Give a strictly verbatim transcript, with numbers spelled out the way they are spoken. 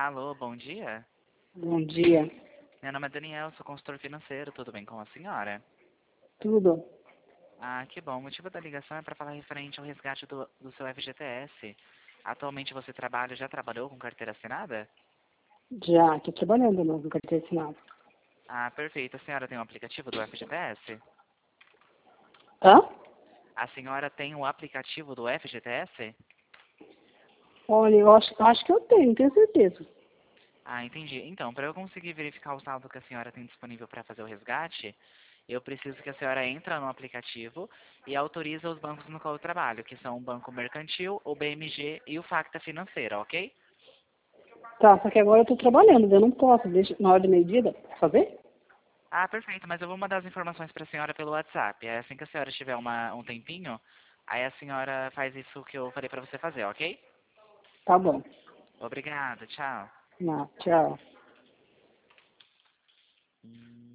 Alô, bom dia. Bom dia. Meu nome é Daniel, sou consultor financeiro. Tudo bem com a senhora? Tudo? Ah, que bom. O motivo da ligação é para falar referente ao resgate do, do seu F G T S. Atualmente você trabalha, já trabalhou com carteira assinada? Já, estou trabalhando no no carteira assinada. Ah, perfeito. A senhora tem o aplicativo do F G T S? Hã? A senhora tem o aplicativo do F G T S? Olha, eu acho, acho que eu tenho, tenho certeza. Ah, entendi. Então, para eu conseguir verificar o saldo que a senhora tem disponível para fazer o resgate, eu preciso que a senhora entre no aplicativo e autorize os bancos no qual eu trabalho, que são o Banco Mercantil, o B M G e o Facta Financeira, ok? Tá, só que agora eu estou trabalhando, eu não posso, deixa, na hora do meio-dia, dá pra fazer? Ah, perfeito, mas eu vou mandar as informações para a senhora pelo WhatsApp. É assim que a senhora tiver uma, um tempinho, aí a senhora faz isso que eu falei para você fazer, ok? Tá bom. Obrigado, tchau. Não, tchau. Hum.